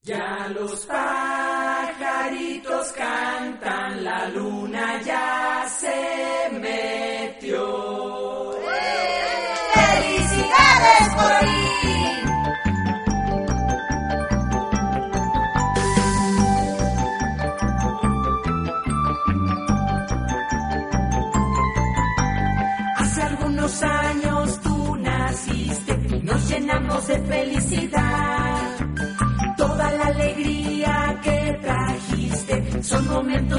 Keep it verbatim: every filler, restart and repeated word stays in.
Ya los pajaritos cantan, la luna ya se metió. ¡Felicidades, Corín! Hace algunos años tú naciste y nos llenamos de felicidad. Toda la alegría que trajiste son momentos